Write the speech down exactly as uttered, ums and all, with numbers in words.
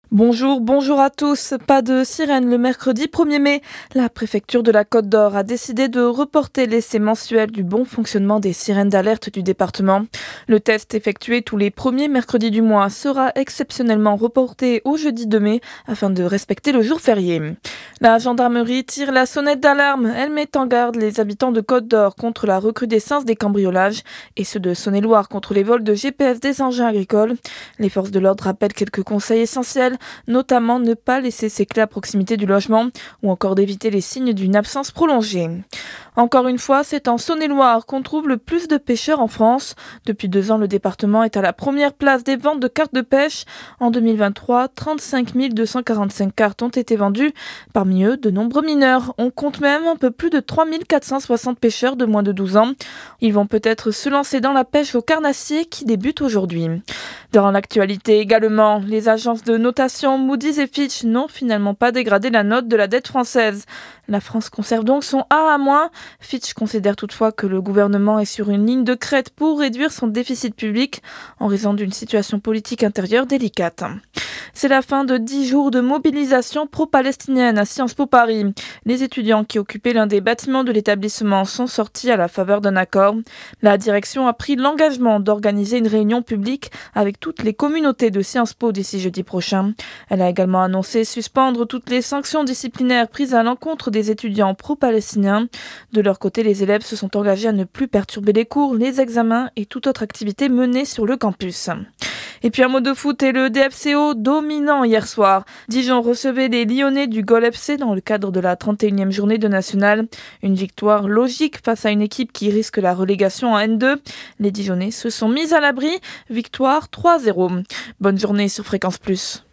Bonjour, bonjour à tous. Pas de sirène le mercredi premier mai. La préfecture de la Côte d'Or a décidé de reporter l'essai mensuel du bon fonctionnement des sirènes d'alerte du département. Le test effectué tous les premiers mercredis du mois sera exceptionnellement reporté au jeudi deux mai afin de respecter le jour férié. La gendarmerie tire la sonnette d'alarme. Elle met en garde les habitants de Côte d'Or contre la recrudescence des cambriolages et ceux de Saône-et-Loire contre les vols de G P S des engins agricoles. Les forces de l'ordre rappellent quelques conseils essentiels, notamment ne pas laisser ses clés à proximité du logement ou encore d'éviter les signes d'une absence prolongée. Encore une fois, c'est en Saône-et-Loire qu'on trouve le plus de pêcheurs en France. Depuis deux ans, le département est à la première place des ventes de cartes de pêche. En deux mille vingt-trois, trente-cinq mille deux cent quarante-cinq cartes ont été vendues. Parmi eux, de nombreux mineurs. On compte même un peu plus de trois mille quatre cent soixante pêcheurs de moins de douze ans. Ils vont peut-être se lancer dans la pêche au carnassier qui débute aujourd'hui. Dans l'actualité également, les agences de notation Moody's et Fitch n'ont finalement pas dégradé la note de la dette française. La France conserve donc son A à moins. Fitch considère toutefois que le gouvernement est sur une ligne de crête pour réduire son déficit public en raison d'une situation politique intérieure délicate. C'est la fin de dix jours de mobilisation pro-palestinienne à Sciences Po Paris. Les étudiants qui occupaient l'un des bâtiments de l'établissement sont sortis à la faveur d'un accord. La direction a pris l'engagement d'organiser une réunion publique avec toutes les communautés de Sciences Po d'ici jeudi prochain. Elle a également annoncé suspendre toutes les sanctions disciplinaires prises à l'encontre des étudiants pro-palestiniens. De leur côté, les élèves se sont engagés à ne plus perturber les cours, les examens et toute autre activité menée sur le campus. Et puis un mot de foot et le D F C O dominant hier soir. Dijon recevait les Lyonnais du Gol F C dans le cadre de la trente et unième journée de National. Une victoire logique face à une équipe qui risque la relégation en N deux. Les Dijonnais se sont mis à l'abri. Victoire trois zéro. Bonne journée sur Fréquence Plus.